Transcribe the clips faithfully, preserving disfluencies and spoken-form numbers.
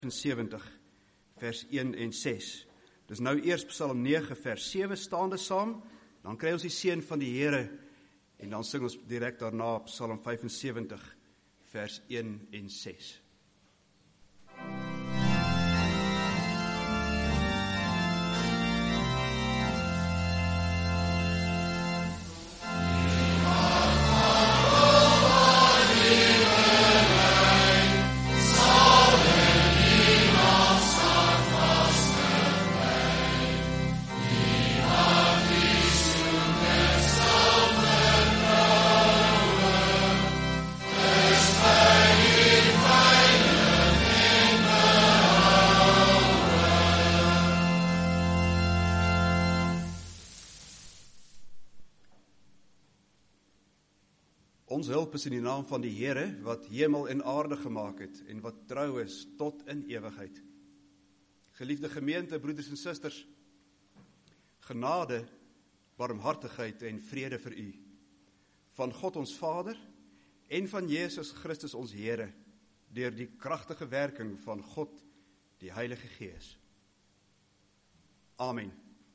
vyfensewentig, vers een en ses. Dis nou eers Psalm nege, vers sewe, staande saam, dan kry ons die seën van die Here, en dan sing ons direk daarna Psalm vyfensewentig, vers een en ses. Ons hulp is in die naam van die Here, wat hemel en aarde gemaak het, en wat trou is tot in ewigheid. Geliefde gemeente, broeders en susters, genade, barmhartigheid en vrede vir u, van God ons Vader, en van Jesus Christus ons Here, deur die kragtige werking van God, die Heilige Gees. Amen.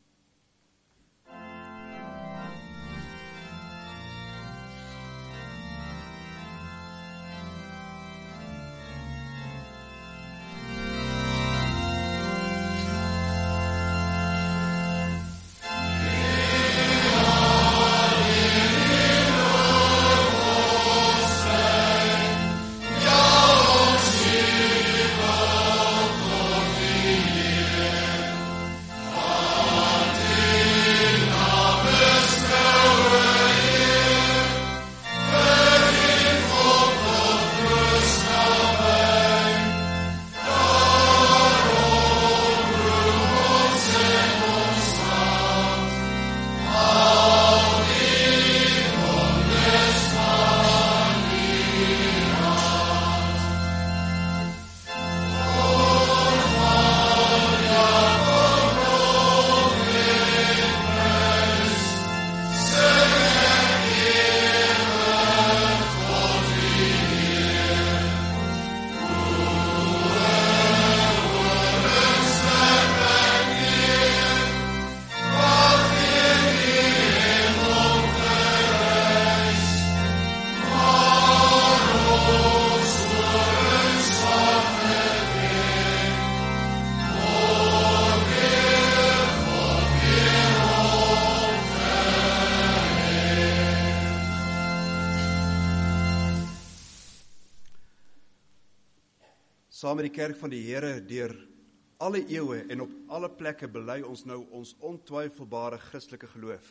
Saam met die kerk van die Here, deur alle eeue en op alle plekke bely ons nou ons ontwyfelbare Christelike geloof.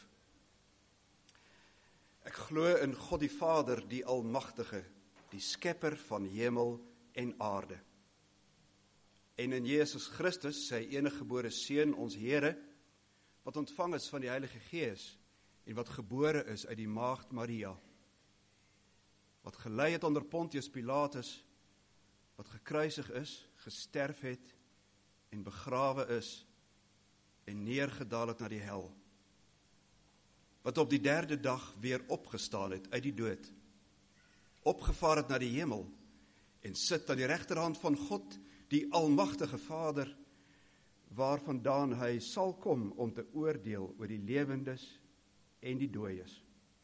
Ek glo in God die Vader, die Almagtige, die Skepper van hemel en aarde. En in Jesus Christus, sy enige gebore Seun, ons Here, wat ontvang is van die Heilige Gees en wat gebore is uit die maagd Maria, wat gelei het onder Pontius Pilatus, wat gekruisig is, gesterf het en begrawe is en neergedaal het na die hel, wat op die derde dag weer opgestaan het uit die dood, opgevaar het na die hemel en sit aan die regterhand van God, die Almagtige Vader, waarvandaan hy sal kom om te oordeel oor die lewendes en die dooies.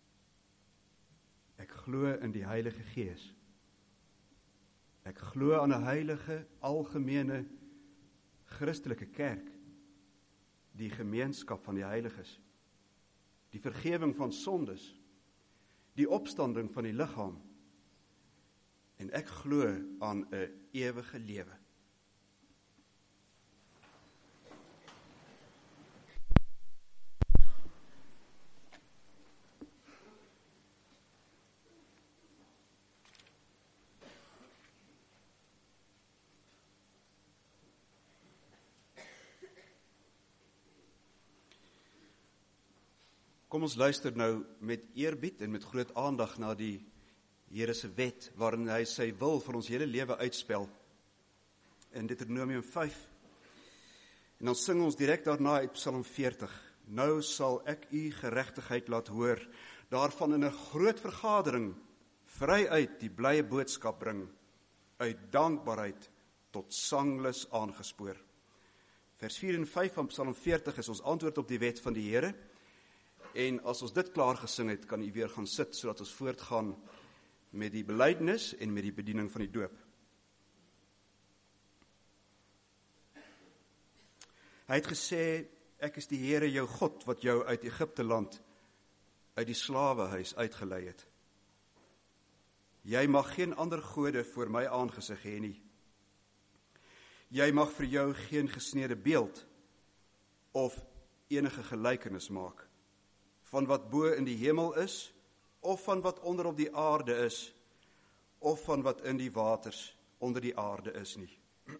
Ek glo in die Heilige Gees. Ek glo aan 'n heilige, algemene, Christelike kerk, die gemeenskap van die heiliges, die vergewing van sondes, die opstanding van die liggaam, en ek glo aan 'n ewige lewe. Kom ons luister nou met eerbied en met groot aandag na die Here se wet, waarin hy sy wil vir ons hele lewe uitspel. In Deuteronomium vyf. En dan sing ons direk daarna uit Psalm veertig. Nou sal ek u geregtigheid laat hoor, daarvan in 'n groot vergadering, vry uit die blye boodskap bring, uit dankbaarheid tot sanglus aangespoor. Vers vier en vyf van Psalm veertig is ons antwoord op die wet van die Here. En as ons dit klaar gesing het, kan u weer gaan sit, sodat ons voortgaan met die belydenis en met die bediening van die doop. Hy het gesê, ek is die Here jou God, wat jou uit Egipte land, uit die slawehuis uitgelei het. Jy mag geen ander gode voor my aangesig hê nie. Jy mag vir jou geen gesneede beeld of enige gelykenis maak van wat bo in die hemel is, of van wat onder op die aarde is, of van wat in die waters onder die aarde is nie.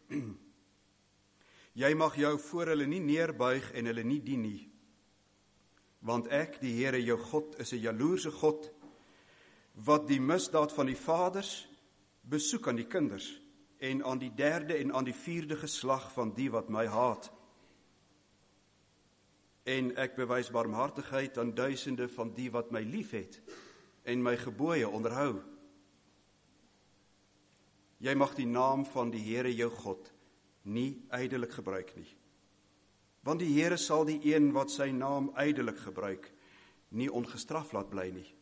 Jy mag jou voor hulle nie neerbuig en hulle nie dien nie, want ek, die Here jou God, is 'n jaloerse God, wat die misdaad van die vaders besoek aan die kinders, en aan die derde en aan die vierde geslag van die wat my haat. En ek bewys barmhartigheid aan duisende van die wat my liefhet, en my gebooie onderhou. Jy mag die naam van die Here jou God nie ydelik gebruik nie, want die Here sal die een wat sy naam ydelik gebruik, nie ongestraf laat bly nie.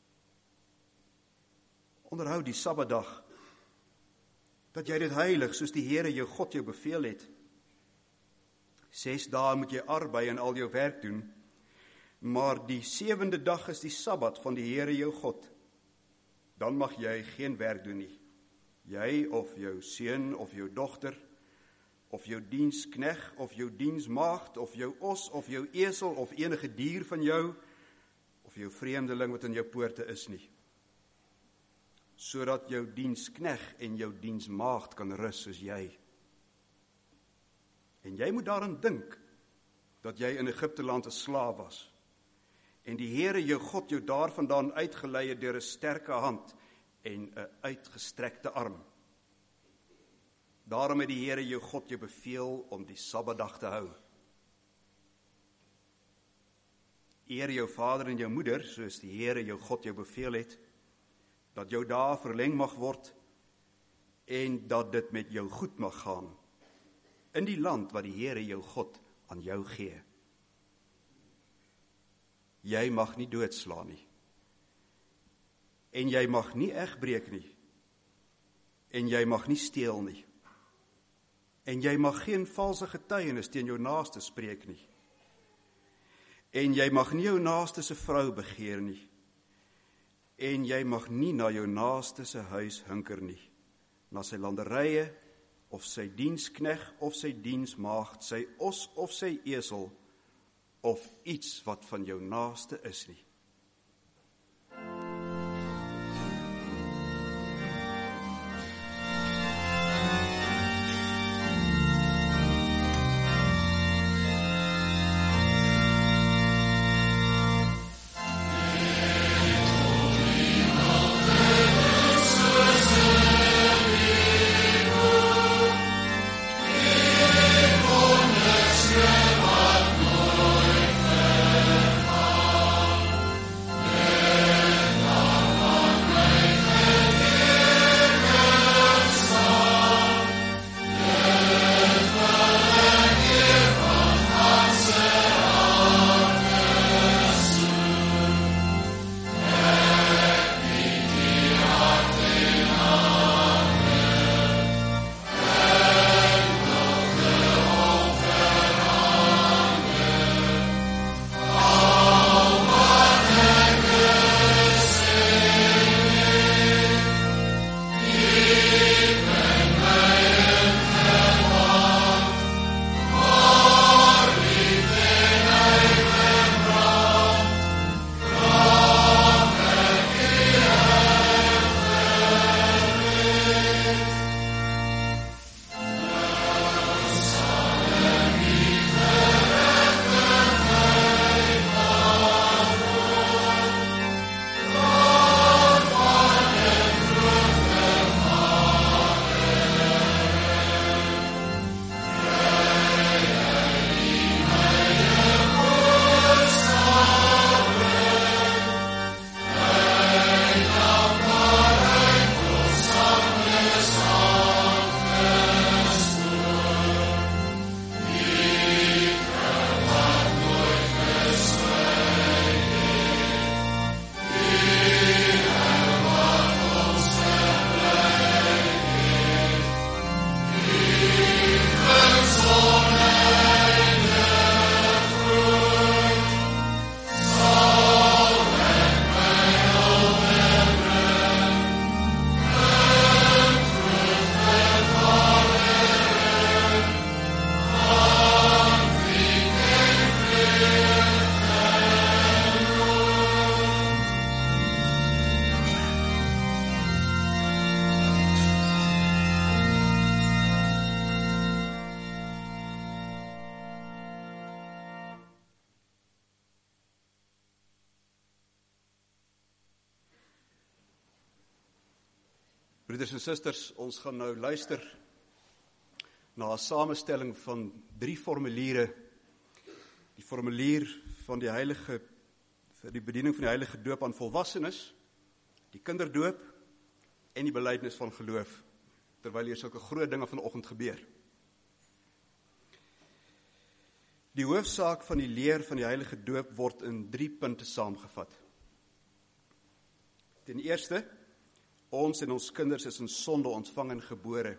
Onderhou die Sabbatdag, dat jy dit heilig, soos die Here jou God jou beveel het. Ses dae moet jy arbei en al jou werk doen, maar die sewende dag is die Sabbat van die Here jou God. Dan mag jy geen werk doen nie. Jy of jou seun of jou dogter, of jou dienskneg of jou diensmaagd, of jou os of jou esel of enige dier van jou, of jou vreemdeling wat in jou poorte is nie, sodat jou dienskneg en jou diensmaagd kan rus soos jy. En jy moet daaraan dink, dat jy in Egipte land 'n slaaf was, en die Here jou God jou daarvandaan uitgelei het deur 'n sterke hand en 'n uitgestrekte arm. Daarom het die Here jou God jou beveel om die Sabbatdag te hou. Eer jou vader en jou moeder, soos die Here jou God jou beveel het, dat jou dae verleng mag word, en dat dit met jou goed mag gaan, in die land wat die Here jou God aan jou gee. Jy mag nie doodslaan nie, en jy mag nie egbreek nie, en jy mag nie steel nie, en jy mag geen valse getuienis teen jou naaste spreek nie, en jy mag nie jou naaste se vrou begeer nie, en jy mag nie na jou naaste se huis hinker nie, na sy landerye, of sy dienskneg, of sy diensmaagd, sy os of sy esel, of iets wat van jou naaste is nie. Broeders en susters, ons gaan nou luister na 'n samestelling van drie formuliere. Die formulier van die heilige, vir die bediening van die heilige doop aan volwassenes, die kinderdoop en die belydenis van geloof, terwyl hier sulke groot dinge vanoggend gebeur. Die hoofsaak van die leer van die heilige doop word in drie punte saamgevat. Ten eerste, ons en ons kinders is in sonde ontvang en gebore,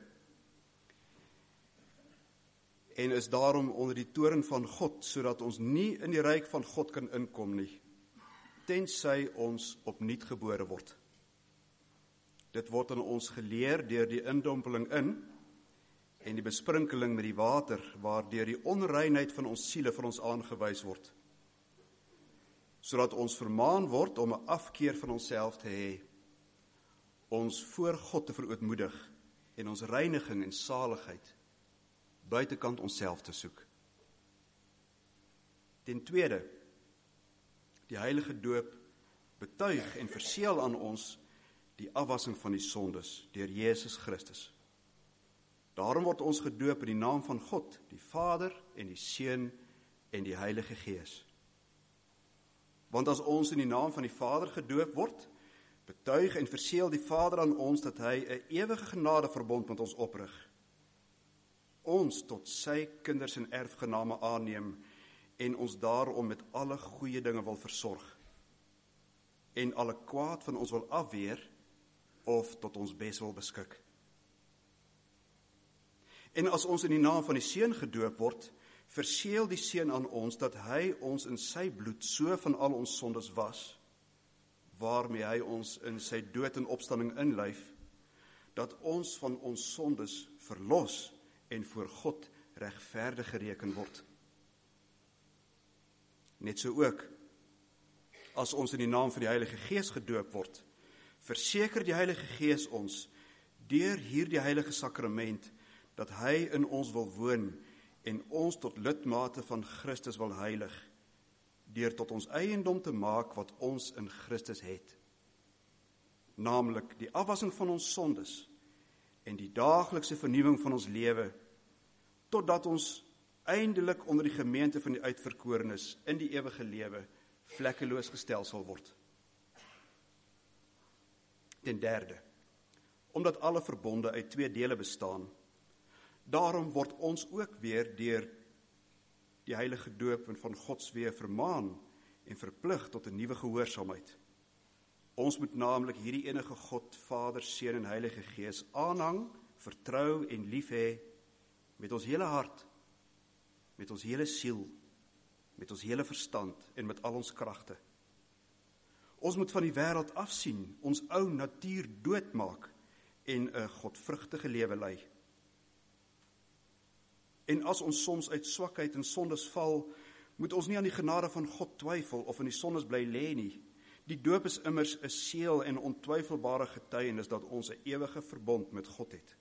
en is daarom onder die toorn van God, sodat ons nie in die ryk van God kan inkom nie, tensy ons opnuut gebore word. Dit word aan ons geleer deur die indompeling in en die besprinkeling met die water, waardeur die onreinheid van ons siele vir ons aangewys word, sodat ons vermaan word om 'n afkeer van onsself te hê, ons voor God te verootmoedig en ons reiniging en saligheid buitekant onsself te soek. Ten tweede, die heilige doop betuig en verseël aan ons die afwassing van die sondes deur Jesus Christus. Daarom word ons gedoop in die naam van God, die Vader en die Seun en die Heilige Gees. Want as ons in die naam van die Vader gedoop word, betuig en verseël die Vader aan ons dat hy 'n ewige genadeverbond met ons oprig, ons tot sy kinders en erfgename aanneem en ons daarom met alle goeie dinge wil versorg en alle kwaad van ons wil afweer of tot ons bes wil beskik. En as ons in die naam van die Seun gedoop word, verseël die Seun aan ons dat hy ons in sy bloed so van al ons sondes was, waarmee hy ons in sy dood en opstanding inlyf, dat ons van ons sondes verlos en voor God regverdig gereken word. Net so ook, as ons in die naam van die Heilige Gees gedoop word, verseker die Heilige Gees ons, deur hierdie heilige sakrament, dat hy in ons wil woon en ons tot lidmate van Christus wil heilig, deur tot ons eiendom te maak wat ons in Christus het, naamlik die afwassing van ons sondes en die daaglikse vernuwing van ons lewe, totdat ons eindelik onder die gemeente van die uitverkorenes in die ewige lewe vlekkeloos gestel sal word. Ten derde, omdat alle verbonde uit twee dele bestaan, daarom word ons ook weer deur die heilige doop en van Gods weë vermaan en verplig tot 'n nuwe gehoorsaamheid. Ons moet naamlik hierdie enige God, Vader, Seun en Heilige Gees aanhang, vertrou en lief hê met ons hele hart, met ons hele siel, met ons hele verstand en met al ons kragte. Ons moet van die wêreld afsien, ons ou natuur doodmaak en 'n godvrugtige lewe lei. En as ons soms uit swakheid en sondes val, moet ons nie aan die genade van God twyfel of in die sondes bly lê nie. Die doop is immers 'n seël en ontwyfelbare getuienis dat ons 'n ewige verbond met God het.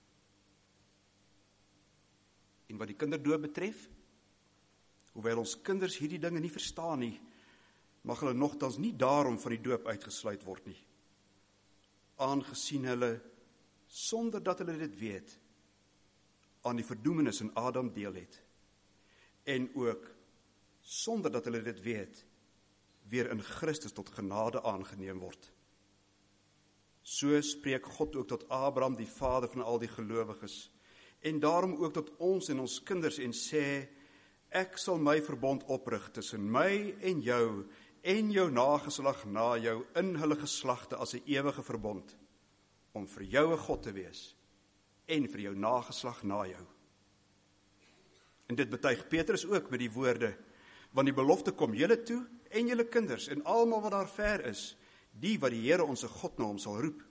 En wat die kinderdoop betref, hoewel ons kinders hierdie dinge nie verstaan nie, mag hulle nogtans nie daarom van die doop uitgesluit word nie, aangesien hulle, sonder dat hulle dit weet, aan die verdoemenis in Adam deel het, en ook, sonder dat hulle dit weet, weer in Christus tot genade aangeneem word. So spreek God ook tot Abraham, die vader van al die gelowiges, en daarom ook tot ons en ons kinders, en sê, ek sal my verbond oprig tussen my en jou, en jou nageslag na jou, in hulle geslagte as 'n ewige verbond, om vir jou 'n God te wees, en vir jou nageslag na jou. En dit betuig Petrus ook met die woorde, want die belofte kom julle toe, en julle kinders, en almal wat daar ver is, die wat die Here onse God na hom sal roep.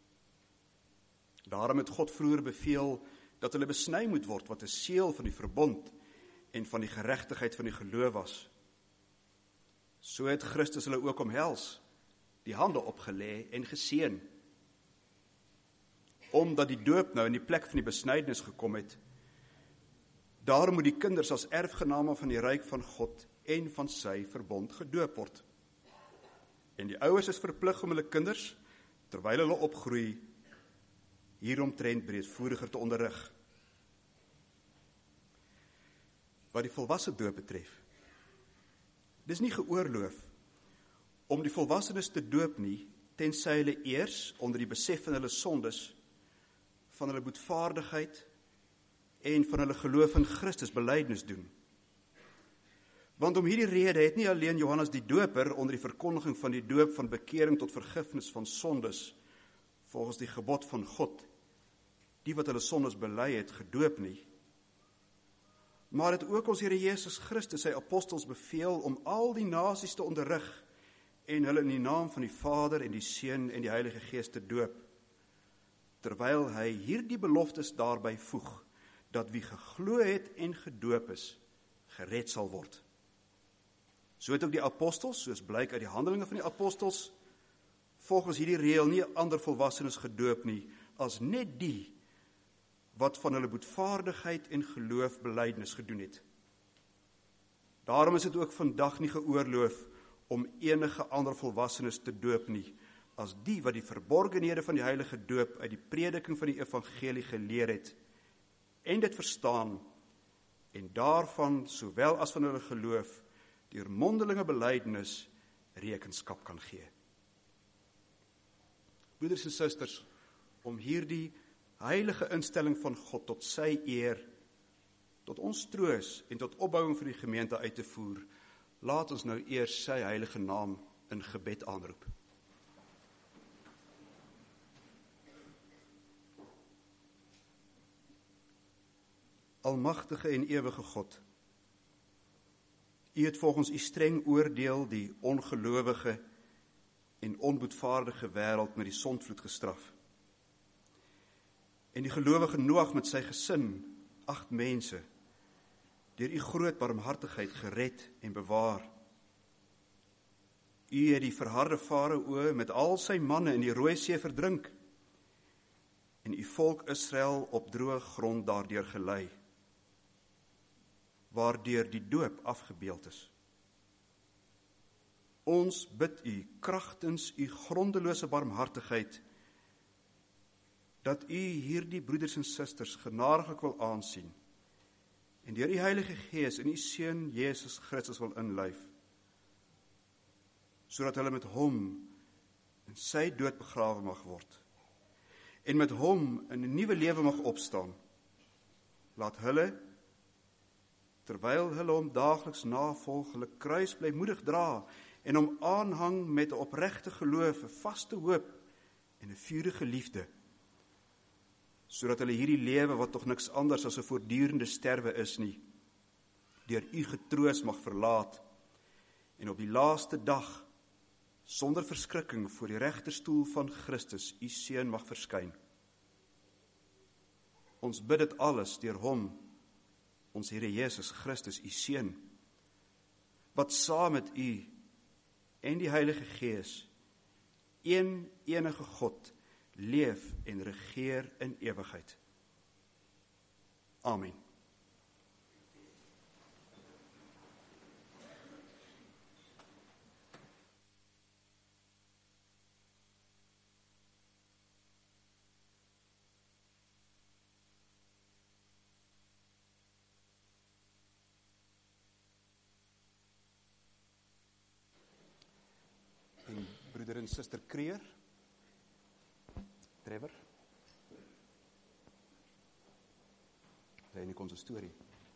Daarom het God vroeër beveel, dat hulle besny moet word, wat 'n seël van die verbond, en van die geregtigheid van die geloof was. So het Christus hulle ook omhels, die hande opgelê en geseën. Omdat die doop nou in die plek van die besnydenis gekom het, daarom moet die kinders as erfgename van die ryk van God en van sy verbond gedoop word. En die ouers is verplig om hulle kinders, terwyl hulle opgroei, hieromtrent breedvoeriger te onderrig. Wat die volwasse doop betref, dis nie geoorloof om die volwassenes te doop nie, tensy hulle eers onder die besef van hulle sondes, van hulle boetvaardigheid en van hulle geloof in Christus belydenis doen. Want om hierdie rede het nie alleen Johannes die Doper onder die verkondiging van die doop van bekering tot vergifnis van sondes, volgens die gebod van God, die wat hulle sondes bely het, gedoop nie, maar het ook ons Here Jesus Christus sy apostels beveel om al die nasies te onderrig en hulle in die naam van die Vader en die Seun en die Heilige Gees te doop, terwyl hy hierdie beloftes daarby voeg, dat wie geglo het en gedoop is, gered sal word. So het ook die apostels, soos blyk uit die handelinge van die apostels, volgens hierdie reël nie ander volwassenes gedoop nie, as net die wat van hulle boetvaardigheid en geloof belydenis gedoen het. Daarom is dit ook vandag nie geoorloof om enige ander volwassenes te doop nie, as die wat die verborgenhede van die heilige doop uit die prediking van die evangelie geleer het, en dit verstaan, en daarvan, sowel as van hulle geloof, deur mondelinge belydenis rekenskap kan gee. Broeders en susters, om hierdie heilige instelling van God tot sy eer, tot ons troos en tot opbouing vir die gemeente uit te voer, laat ons nou eers sy heilige naam in gebed aanroep. Almagtige en ewige God, U het volgens U streng oordeel die ongelowige en onboetvaardige wêreld met die sondvloed gestraf. En die gelowige Noag met sy gesin, agt mense, deur U groot barmhartigheid gered en bewaar. U het die verharde Farao met al sy manne in die Rooi See verdrink en U volk Israel op droë grond daardeur gelei, waardeur die doop afgebeeld is. Ons bid U kragtens U grondelose barmhartigheid, dat U hierdie broeders en susters genadiglik wil aansien, en deur U Heilige Gees in U Seun Jesus Christus wil inlyf, sodat hulle met Hom in sy dood begrawe mag word, en met Hom in 'n nuwe lewe mag opstaan. Laat hulle, terwyl hulle Hom daagliks navolg, hulle kruis blymoedig dra, en Hom aanhang met 'n opregte geloof, 'n vaste hoop en 'n vurige liefde, sodat hulle hierdie lewe, wat tog niks anders as 'n voortdurende sterwe is nie, deur U getroos mag verlaat, en op die laaste dag, sonder verskrikking voor die regterstoel van Christus, U Seun mag verskyn. Ons bid dit alles deur Hom, ons Here Jesus Christus, U Seun, wat saam met U en die Heilige Gees, een enige God, leef en regeer in ewigheid. Amen. En broeder en suster Kreer, Trevor, sy in die konsistorie.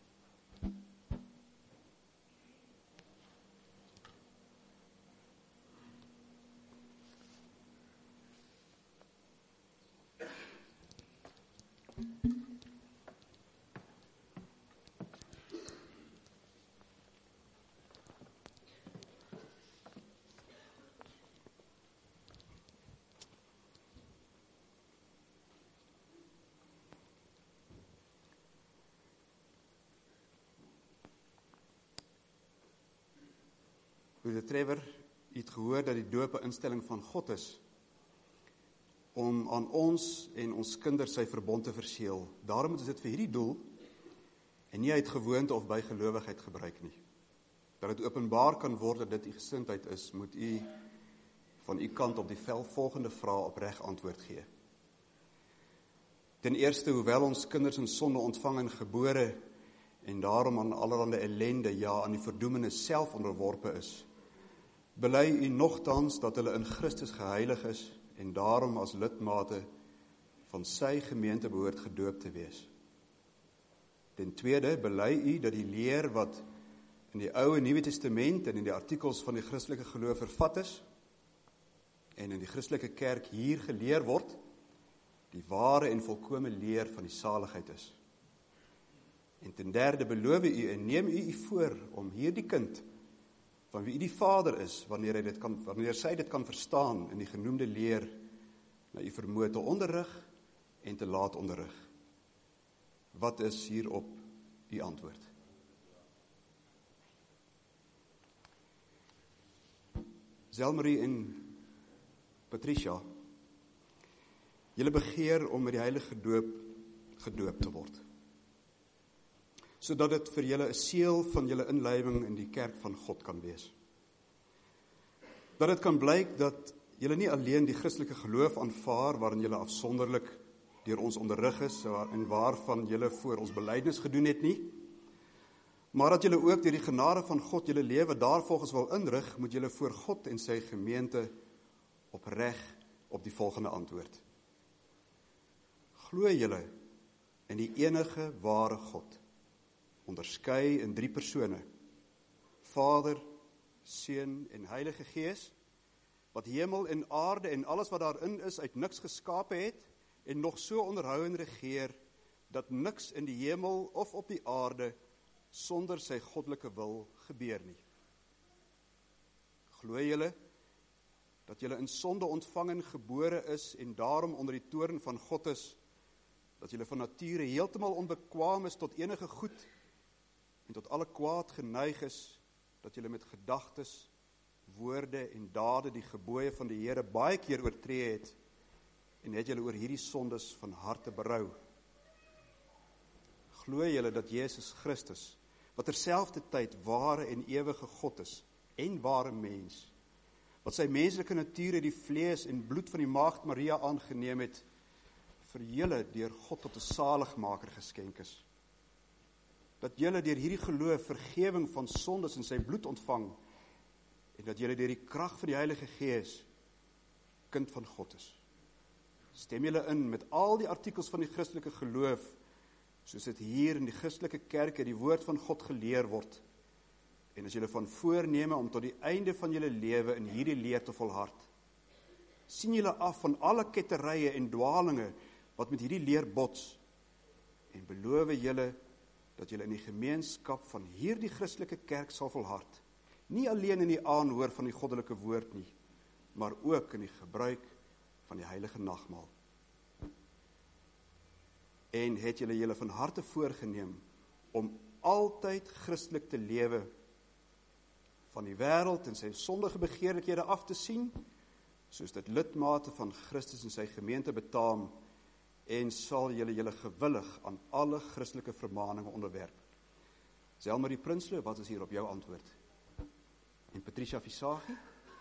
Broeder Trevor, u het gehoor dat die doop 'n instelling van God is, om aan ons en ons kinders sy verbond te verseël. Daarom is dit vir hierdie doel, en nie uit gewoonte of bygelowigheid gebruik nie. Dat dit openbaar kan word dat dit u gesindheid is, moet u van u kant op die vel volgende vrae opreg antwoord gee. Ten eerste, hoewel ons kinders in sonde ontvang en gebore en daarom aan allerhande ellende, ja, aan die verdoemenis self onderworpe is, bely u nogtans dat hulle in Christus geheilig is en daarom as lidmate van sy gemeente behoort gedoop te wees. Ten tweede, bely u dat die leer wat in die Ou en Nuwe Testament en in die artikels van die Christelike geloof vervat is en in die Christelike kerk hier geleer word, die ware en volkome leer van die saligheid is. En ten derde, beloof u en neem u u voor om hierdie kind, van wie u die vader is, wanneer, hy dit kan, wanneer sy dit kan verstaan in die genoemde leer, na u vermoë te onderrig en te laat onderrig. Wat is hierop u antwoord? Zelmarie en Patricia, julle begeer om met die heilige doop gedoop te word, sodat dit vir julle 'n seël van julle inlywing in die kerk van God kan wees. Dat dit kan blyk dat julle nie alleen die Christelike geloof aanvaar, waarin julle afsonderlik deur ons onderrig is, en waarvan julle voor ons belydenis gedoen het nie, maar dat julle ook deur die genade van God julle lewe daarvolgens wil inrig, moet julle voor God en sy gemeente opreg op die volgende antwoord. Glo julle in die enige ware God, onderskei in drie persone, Vader, Seun en Heilige Gees, wat hemel en aarde en alles wat daarin is uit niks geskape het, en nog so onderhou en regeer, dat niks in die hemel of op die aarde sonder sy goddelike wil gebeur nie. Glo julle dat julle in sonde ontvang en gebore is en daarom onder die toorn van God is, dat julle van nature heeltemal onbekwaam is tot enige goed en tot alle kwaad geneig is, dat julle met gedagtes, woorde en dade die gebooie van die Here baie keer oortree het en het julle oor hierdie sondes van harte berou. Glo julle dat Jesus Christus, wat terselfdertyd ware en ewige God is en ware mens, wat sy menslike natuur uit die vlees en bloed van die maagd Maria aangeneem het, vir julle deur God tot 'n saligmaker geskenk is. Dat julle deur hierdie geloof vergewing van sondes in sy bloed ontvang en dat julle deur die krag van die Heilige Gees kind van God is. Stem julle in met al die artikels van die Christelike geloof, soos dit hier in die Christelike kerke die woord van God geleer word, en as julle van voorneme om tot die einde van julle lewe in hierdie leer te volhard. Sien julle af van alle ketterye en dwalinge wat met hierdie leer bots, en beloof julle dat julle in die gemeenskap van hierdie Christelike kerk sal volhard, nie alleen in die aanhoor van die goddelike woord nie, maar ook in die gebruik van die heilige nagmaal. En het julle julle van harte voorgeneem om altyd Christelik te lewe, van die wêreld en sy sondige begeerlikhede af te sien, soos dit lidmate van Christus en sy gemeente betaam, en sal julle julle gewillig aan alle Christelike vermaninge onderwerp. Zelmarie Prinsloo, wat is hier op jou antwoord? En Patricia Visagie?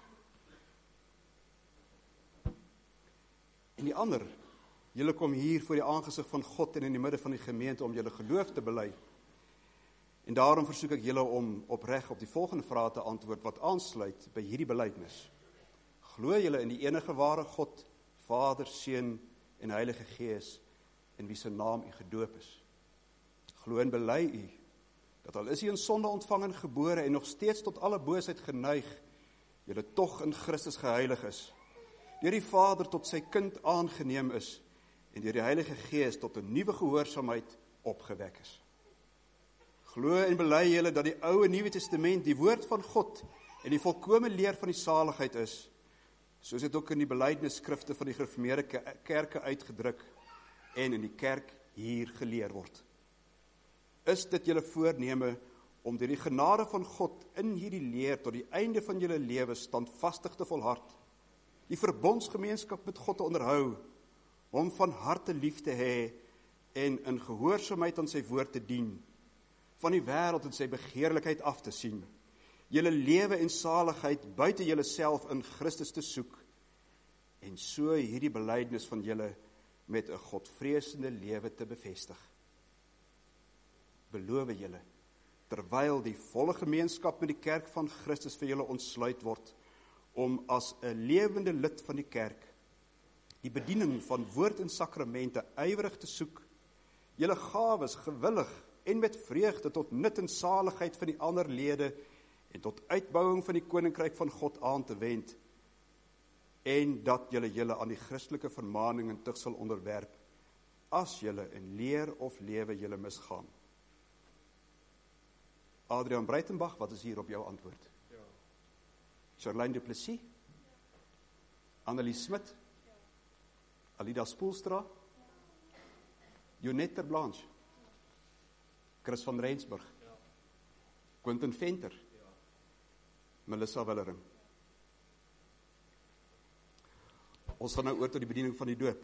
En die ander, julle kom hier voor die aangesig van God en in die midde van die gemeente om julle geloof te bely. En daarom versoek ek julle om opreg op die volgende vrae te antwoord wat aansluit by hierdie belydenis. Glo julle in die enige ware God, Vader, Seun en Heilige Gees, in wie se naam u gedoop is? Glo en bely u dat al is u in sonde ontvang en gebore en nog steeds tot alle boosheid geneig, julle tog in Christus geheilig is, deur die Vader tot sy kind aangeneem is en deur die Heilige Gees tot 'n nuwe gehoorsaamheid opgewek is. Glo en bely julle dat die Ou en Nuwe Testament die woord van God en die volkome leer van die saligheid is, soos dit ook in die belydenisskrifte van die gereformeerde kerke uitgedruk en in die kerk hier geleer word. Is dit julle voorneme om deur die genade van God in hierdie leer tot die einde van julle lewe standvastig te volhard, die verbondsgemeenskap met God te onderhou, hom van harte lief te hê en in gehoorsaamheid aan sy woord te dien, van die wêreld en sy begeerlikheid af te sien, julle lewe en saligheid buite julle self in Christus te soek, en so hierdie belydenis van julle met 'n godvreesende lewe te bevestig. Beloof julle, terwyl die volle gemeenskap met die kerk van Christus vir julle ontsluit word, om as 'n lewende lid van die kerk, die bediening van woord en sakramente ywerig te soek, julle gawes gewillig en met vreugde tot nut en saligheid van die ander lede en tot uitbouing van die koninkryk van God aan te wend, en dat julle julle aan die Christelike vermaning en tug sal onderwerp, as julle in leer of lewe julle misgaan. Adrian Breitenbach, wat is hier op jou antwoord? Ja. Charlene du Plessis? Ja. Annelies Smit? Ja. Alida Spoelstra? Ja. Jonette ter Blanche? Ja. Chris van Rensburg? Ja. Quentin Venter? Ja. Melissa Willering? Ja. Ons gaan nou oor tot die bediening van die doop.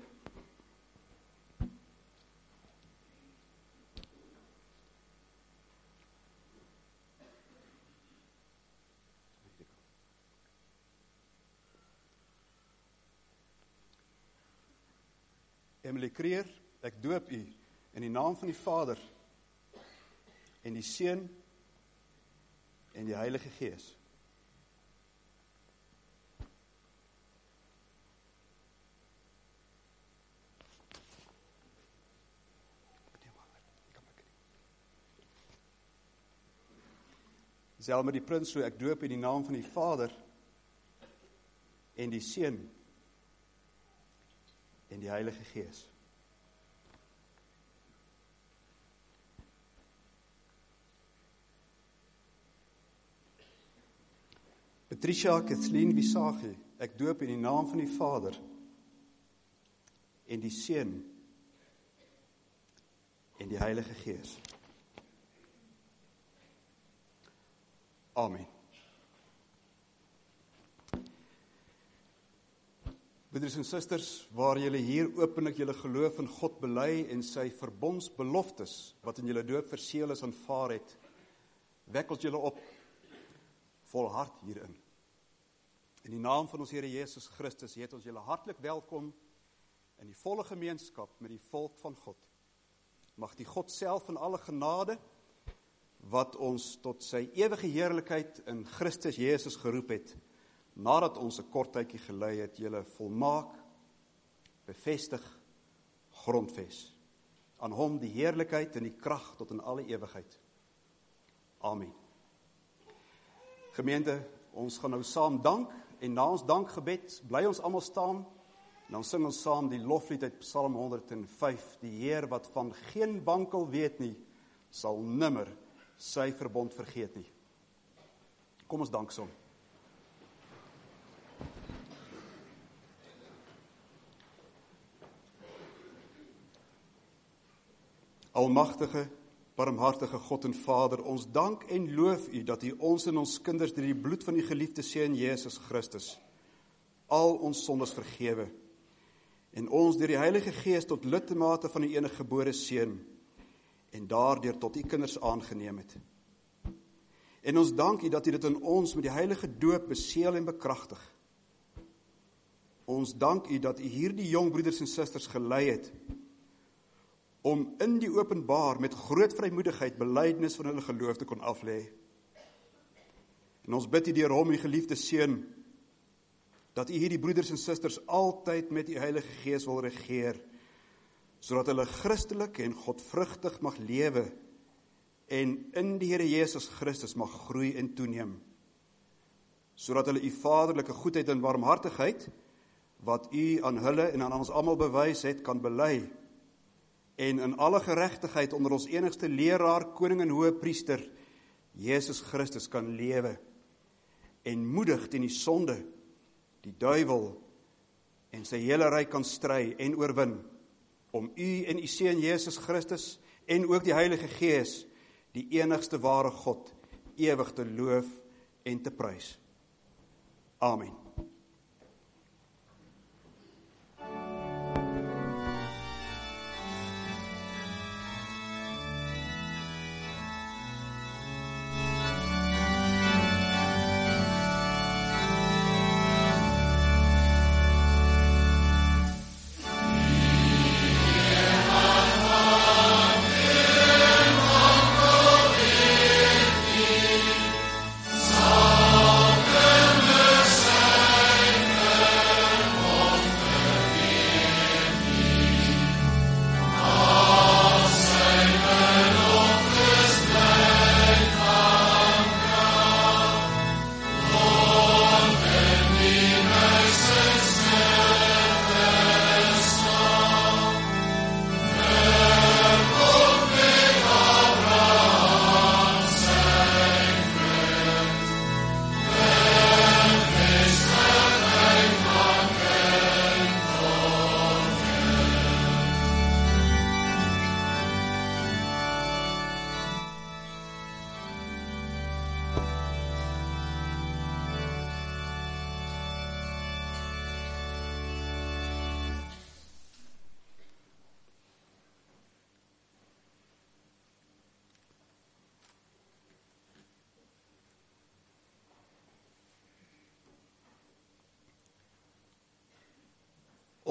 Emily Creer, ek doop u in die naam van die Vader en die Seun en die Heilige Gees. Selma die prins, so ek doop in die naam van die Vader en die Seun en die Heilige Gees. Patricia Kathleen Visagi, ek doop in die naam van die Vader en die Seun en die Heilige Gees. Amen. Broeders en susters, waar julle hier openlik julle geloof in God bely en sy verbondsbeloftes wat in julle doop verseël is aanvaar het, wekkels julle op, volhard hierin. In die naam van ons Here Jesus Christus heet ons julle hartlik welkom in die volle gemeenskap met die volk van God. Mag die God self in alle genade, wat ons tot sy ewige heerlikheid in Christus Jesus geroep het, nadat ons 'n kort tydjie gelei het, julle volmaak, bevestig, grondves. Aan hom die heerlikheid en die krag tot in alle ewigheid. Amen. Gemeente, ons gaan nou saam dank, en na ons dankgebed bly ons almal staan, en dan sing ons saam die loflied uit Psalm honderd en vyf, die Heer wat van geen wankel weet nie, sal nimmer sy verbond vergeet nie. Kom ons dank saam. Almagtige, barmhartige God en Vader, ons dank en loof u dat u ons en ons kinders deur die bloed van die geliefde Seun Jesus Christus al ons sondes vergewe en ons deur die Heilige Gees tot lidmate van die enige gebore Seun en daardeur tot u kinders aangeneem het. En ons dank u dat u dit in ons met die heilige doop beseël en bekragtig. Ons dank u dat u hierdie jong broeders en susters gelei het om in die openbaar met groot vrymoedigheid belydenis van hulle geloof te kon aflê. En ons bid u deur hom, u geliefde Seun, dat u hierdie broeders en susters altyd met u Heilige Gees wil regeer, sodat hulle Christelik en godvrugtig mag lewe en in die Here Jesus Christus mag groei en toeneem, sodat hulle u vaderlike goedheid en barmhartigheid, wat u aan hulle en aan ons almal bewys het, kan bely, en in alle geregtigheid onder ons enigste leraar, koning en hoëpriester, Jesus Christus kan lewe, en moedig teen die sonde, die duiwel, en sy hele ryk kan stry en oorwin, om u en u Seun Jesus Christus, en ook die Heilige Gees, die enigste ware God, ewig te loof en te prys. Amen.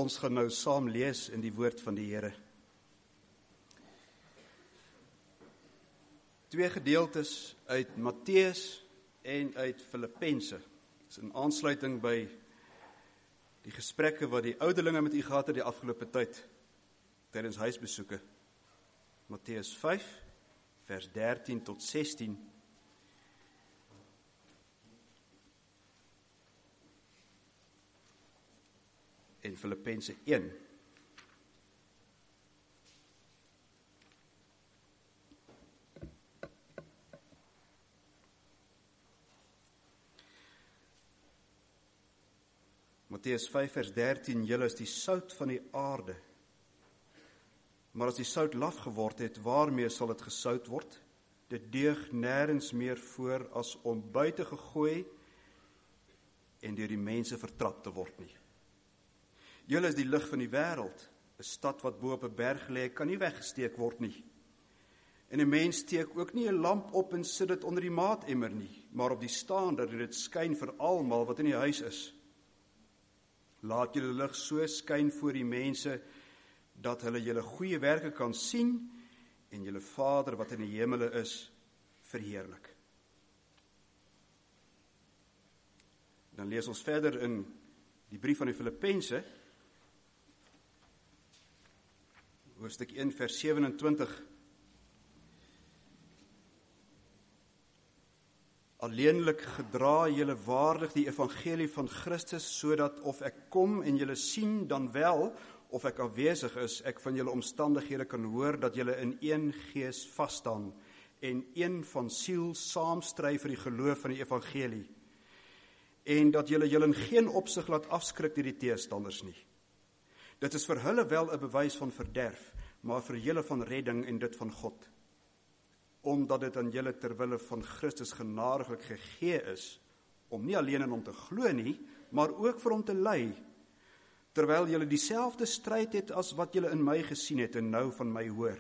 Ons gaan nou saam lees in die woord van die Here. Twee gedeeltes uit Matteus en uit Filippense. Dit is in aansluiting by die gesprekke wat die ouderlinge met u gehad het die afgelope tyd, tydens huisbesoeke. Matteus vyf, vers dertien tot sestien. En Filippense een. Matteus vyf vers dertien, julle is die sout van die aarde. Maar as die sout laf geword het, waarmee sal dit gesout word? Dit deug nêrens meer voor as om buite gegooi en deur die mense vertrap te word nie. Julle is die lig van die wêreld. 'n Stad wat bo op 'n berg lê, kan nie weggesteek word nie. En 'n mens steek ook nie 'n lamp op en sit dit onder die maatemmer nie, maar op die staan dat dit skyn vir almal wat in die huis is. Laat julle lig so skyn voor die mense, dat hulle julle goeie werke kan sien en julle Vader wat in die hemele is, verheerlik. Dan lees ons verder in die brief van die Filippense, hoofstuk een vers sewenentwintig. Alleenlik gedra julle waardig die evangelie van Christus, sodat of ek kom en julle sien, dan wel, of ek afwesig is, ek van julle omstandighede kan hoor, dat julle in een gees vasstaan, en een van siel saamstry vir die geloof van die evangelie, en dat julle julle in geen opsig laat afskrik deur die teestanders nie. Dit is vir hulle wel 'n bewys van verderf, maar vir julle van redding en dit van God. Omdat dit aan julle terwille van Christus genadiglik gegee is, om nie alleen in hom te glo nie, maar ook vir hom te ly, terwyl julle dieselfde stryd het as wat julle in my gesien het en nou van my hoor.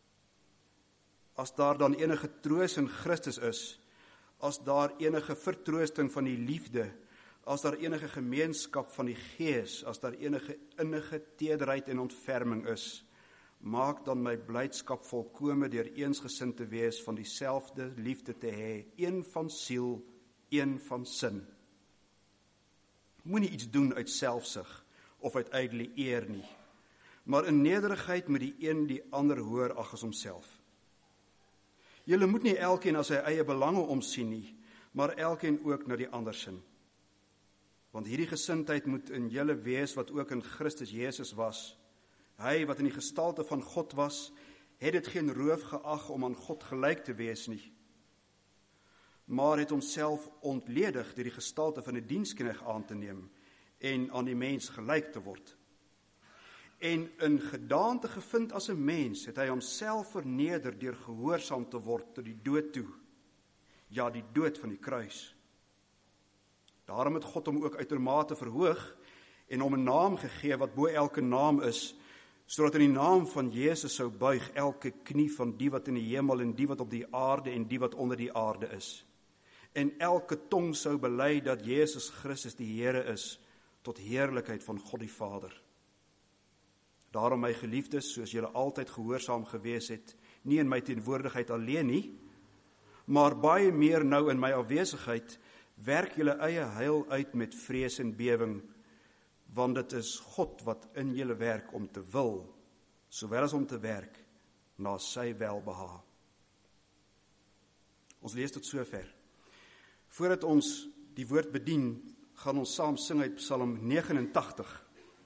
As daar dan enige troos in Christus is, as daar enige vertroosting van die liefde, as daar enige gemeenskap van die Gees, as daar enige innige tederheid en ontferming is, maak dan my blydskap volkome deur eensgesind te wees, van dieselfde liefde te hê, een van siel, een van sin. Moenie iets doen uit selfsug of uit ydelle eer nie, maar in nederigheid moet die een die ander hoër ag as homself. Julle moet nie elkeen na sy eie belange omsien nie, maar elkeen ook na die ander sin. Want hierdie gesindheid moet in julle wees wat ook in Christus Jesus was. Hy wat in die gestalte van God was, het dit geen roof geag om aan God gelyk te wees nie, maar het homself ontledig deur die gestalte van 'n diensknegt aan te neem en aan die mens gelyk te word. En in gedaante gevind as 'n mens, het hy homself verneder deur gehoorsaam te word tot die dood toe, ja, die dood van die kruis. Daarom het God hom ook uitermate verhoog en hom 'n naam gegee wat bo elke naam is, sodat in die naam van Jesus sou buig elke knie van die wat in die hemel en die wat op die aarde en die wat onder die aarde is. En elke tong sou bely dat Jesus Christus die Here is, tot heerlikheid van God die Vader. Daarom my geliefdes, soos julle altyd gehoorsaam gewees het, nie in my teenwoordigheid alleen nie, maar baie meer nou in my afwesigheid, werk julle eie heil uit met vrees en bewing, want dit is God wat in julle werk om te wil, sowel as om te werk, na sy welbehae. Ons lees tot sover. Voordat ons die woord bedien, gaan ons saam sing uit Psalm negenentagtig.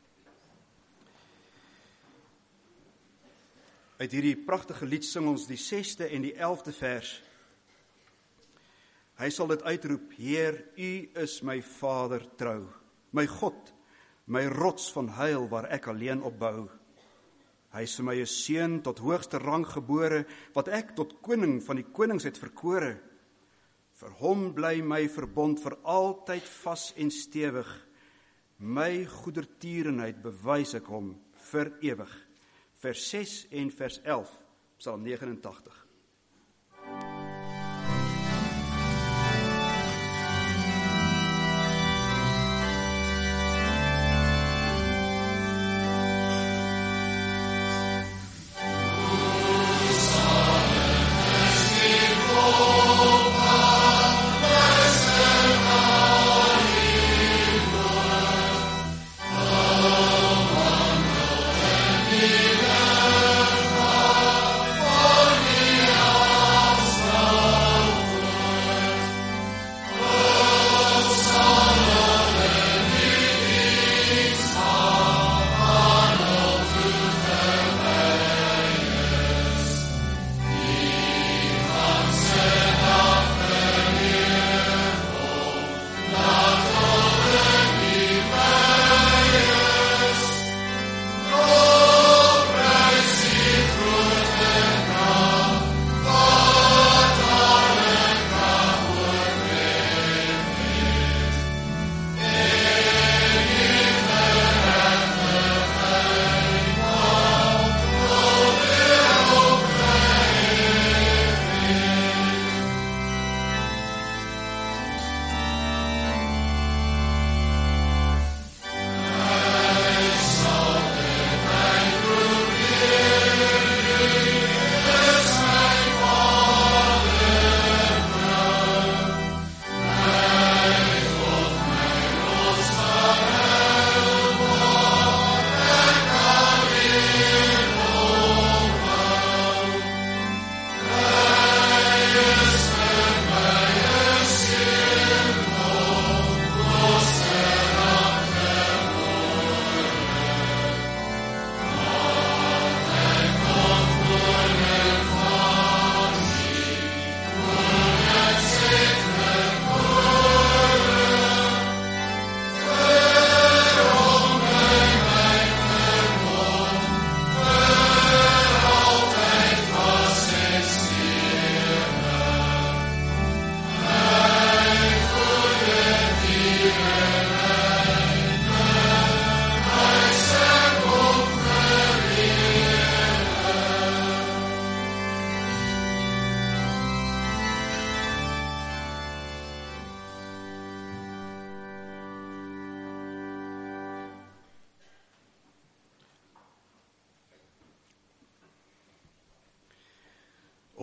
Uit hierdie pragtige lied sing ons die sesde en die elfde vers. Hy sal dit uitroep: Heer, U is my Vader trou, my God, my rots van heil waar ek alleen op bou. Hy is vir my 'n seun tot hoogste rang gebore, wat ek tot koning van die konings het verkore. Vir hom bly my verbond vir altyd vas en stewig. My goedertierenheid bewys ek hom vir ewig. Vers ses en vers elf, Psalm negenentagtig.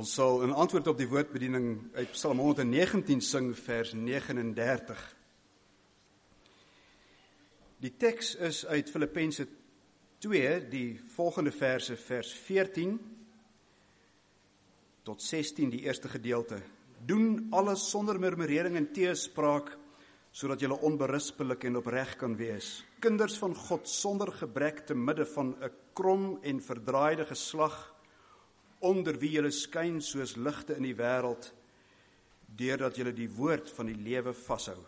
Ons sal in antwoord op die woordbediening uit Psalm honderdnegentien sing, vers negenendertig. Die teks is uit Filippense twee, die volgende verse, vers veertien tot sestien, die eerste gedeelte. Doen alles sonder murmurering en teespraak, sodat julle onberispelik en opreg kan wees. Kinders van God sonder gebrek te midde van 'n krom en verdraaide geslag, onder wie julle skyn soos ligte in die wêreld, deurdat julle die woord van die lewe vashou.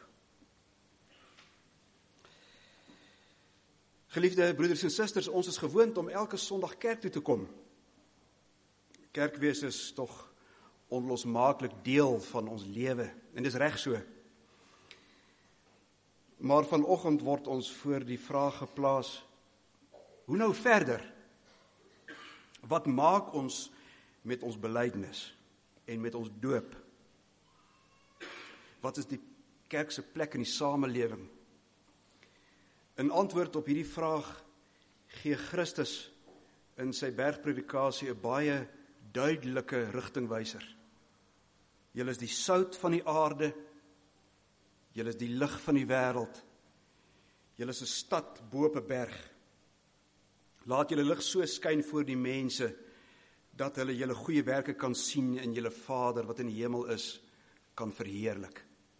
Geliefde broeders en susters, ons is gewoond om elke Sondag kerk toe te kom. Kerkwees is tog onlosmaaklik deel van ons lewe, en dis reg so. Maar vanoggend word ons voor die vraag geplaas, hoe nou verder? Wat maak ons met ons belydenis en met ons doop? Wat is die kerk se plek in die samelewing? In antwoord op hierdie vraag gee Christus in sy bergpredikasie 'n baie duidelike rigtingwyser. Julle is die sout van die aarde, julle is die lig van die wêreld, julle is 'n stad bo op 'n berg. Laat julle lig so skyn voor die mense, dat hulle julle goeie werke kan sien en julle Vader wat in die hemel is, kan verheerlik.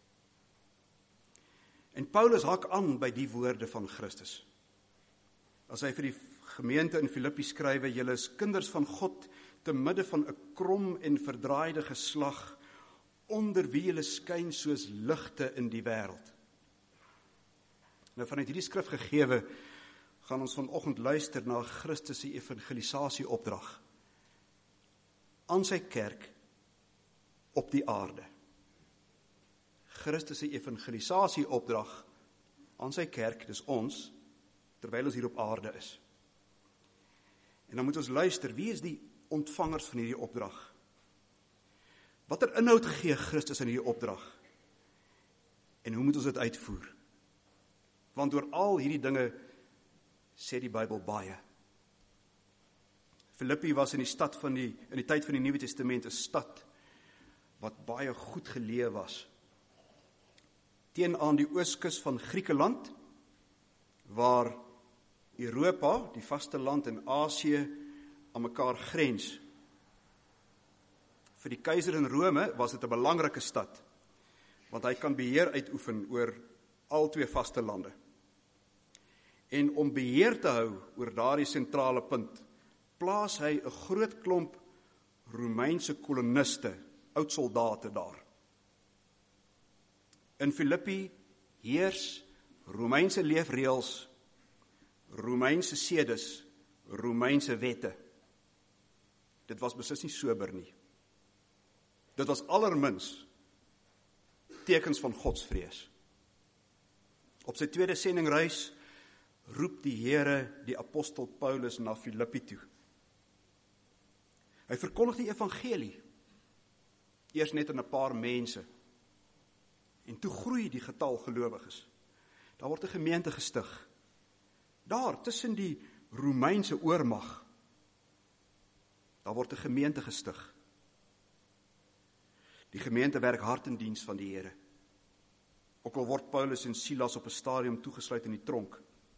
En Paulus haak aan by die woorde van Christus. As hy vir die gemeente in Filippi skrywe, julle is kinders van God, te midde van 'n krom en verdraaide geslag, onder wie julle skyn soos ligte in die wêreld. Nou vanuit hierdie skrif gegewe, gaan ons vanoggend luister na Christus se evangelisasie opdrag aan sy kerk op die aarde. Christus se evangelisasie opdrag aan sy kerk, dis ons, terwyl ons hier op aarde is. En dan moet ons luister, wie is die ontvangers van hierdie opdrag? Watter inhoud gee Christus in hierdie opdrag? En hoe moet ons dit uitvoer? Want oor al hierdie dinge sê die Bybel baie. Filippi was in die stad van die in die tyd van die Nuwe Testament 'n stad wat baie goed geleë was. Teenoor die ooskus van Griekeland, waar Europa, die vasteland, en Asië aan mekaar grens. Vir die keiser in Rome was dit 'n belangrike stad, want hy kan beheer uitoefen oor al twee vaste lande. En om beheer te hou oor daardie sentrale punt, plaas hy 'n groot klomp Romeinse koloniste, oud soldate daar. In Filippi heers Romeinse leefreëls, Romeinse sedes, Romeinse wette. Dit was beslis nie sober nie. Dit was allermins tekens van godsvrees. Op sy tweede sendingreis roep die Here die apostel Paulus na Filippi toe. Hy verkondig die evangelie, eers net aan 'n paar mense, en toe groei die getal gelowiges. Daar word 'n gemeente gestig, daar tussen die Romeinse oormag, daar word 'n gemeente gestig. Die gemeente werk hard in diens van die Here, ook al word Paulus en Silas op 'n stadium toegesluit in die tronk.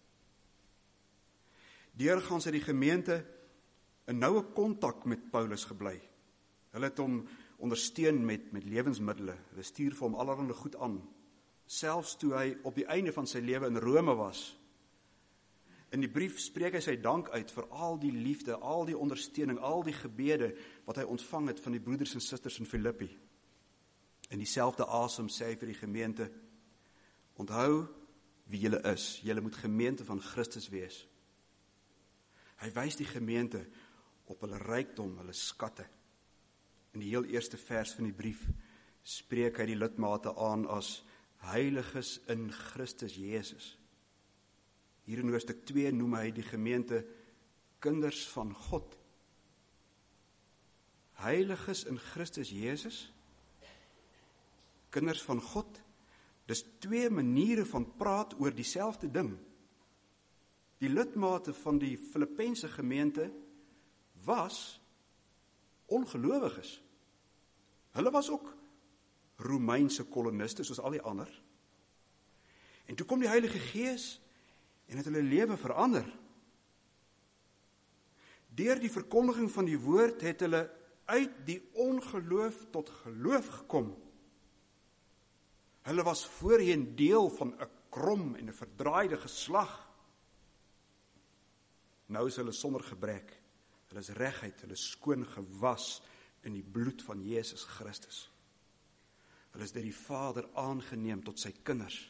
Deurgaans het die gemeente 'n noue kontak met Paulus gebly. Hulle het hom ondersteun met, met lewensmiddele, hulle stuur vir hom allerhande goed aan, selfs toe hy op die einde van sy lewe in Rome was. In die brief spreek hy sy dank uit vir al die liefde, al die ondersteuning, al die gebede wat hy ontvang het van die broeders en susters in Filippi. In dieselfde asem sê hy vir die gemeente, onthou wie julle is, julle moet gemeente van Christus wees. Hy wys die gemeente op hulle rykdom, hulle skatte. In die heel eerste vers van die brief spreek hy die lidmate aan as heiliges in Christus Jesus. Hier in hoofstuk twee noem hy die gemeente kinders van God. Heiliges in Christus Jesus, kinders van God, dis twee maniere van praat oor dieselfde ding. Die lidmate van die Filippense gemeente was ongelowiges. Hulle was ook Romeinse koloniste, soos al die ander. En toe kom die Heilige Gees en het hulle lewe verander. Deur die verkondiging van die woord het hulle uit die ongeloof tot geloof gekom. Hulle was voorheen deel van 'n krom en 'n verdraaide geslag. Nou is hulle sonder gebrek. Hulle is reguit, hulle is skoon gewas in die bloed van Jesus Christus. Hulle is deur die Vader aangeneem tot sy kinders.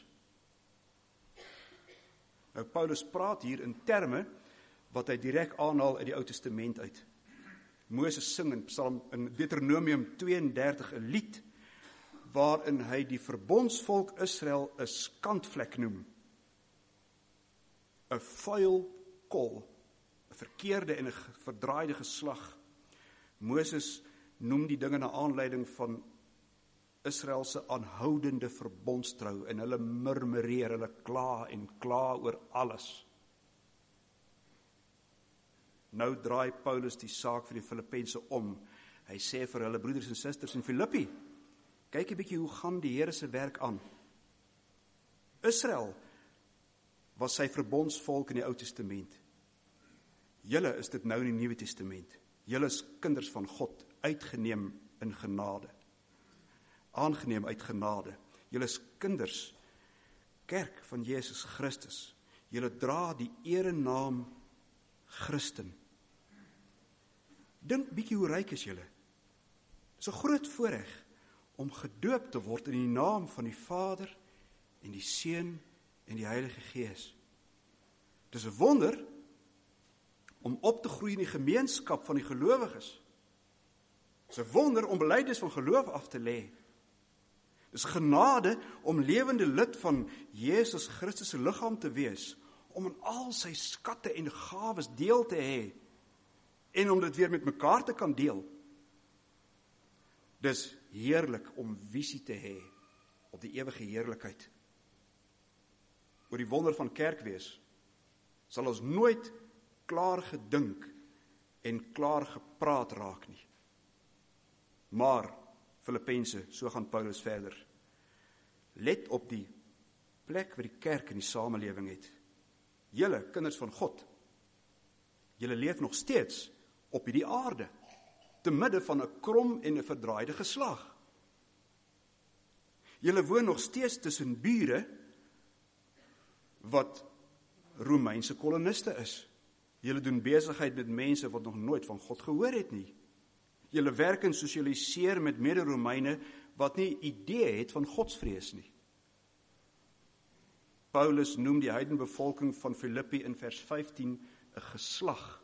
Nou Paulus praat hier in terme wat hy direk aanhaal uit die Ou Testament uit. Moses sing in Psalm in Deuteronomium tweeëndertig 'n lied waarin hy die verbondsvolk Israel 'n skandvlek noem. 'n vuil kol, 'n verkeerde en 'n verdraaide geslag. Moses noem die dinge na aanleiding van Israel se aanhoudende verbondstrou en hulle murmureer, hulle kla en kla oor alles. Nou draai Paulus die saak vir die Filippense om. Hy sê vir hulle broeders en susters in Filippi, kyk 'n bietjie hoe gaan die Here se werk aan. Israel was sy verbondsvolk in die Ou Testament. Julle is dit nou in die Nuwe Testament. Julle is kinders van God, uitgeneem in genade. Aangeneem uit genade. Julle is kinders, kerk van Jesus Christus. Julle dra die erenaam Christen. Dink bietjie hoe ryk is julle. Dit is 'n groot voorreg om gedoop te word in die naam van die Vader en die Seun en die Heilige Gees. Dit is 'n wonder om op te groei in die gemeenskap van die gelowiges. Dit is 'n wonder om belydenis van geloof af te lê. Dit is genade om lewende lid van Jesus Christus se liggaam te wees, om in al sy skatte en gawes deel te hê en om dit weer met mekaar te kan deel. Dis heerlik om visie te hê op die ewige heerlikheid. Oor die wonder van kerk wees, sal ons nooit klaar gedink en klaar gepraat raak nie. Maar, Filippense, so gaan Paulus verder. Let op die plek waar die kerk in die samelewing het. Julle, kinders van God, julle leef nog steeds op hierdie aarde, te midde van 'n krom en 'n verdraaide geslag. Julle woon nog steeds tussen bure wat Romeinse koloniste is. Julle doen besigheid met mense wat nog nooit van God gehoor het nie. Julle werk en sosialiseer met mede-Romeine wat nie idee het van godsvrees nie. Paulus noem die heidenbevolking van Filippi in vers vyftien 'n geslag.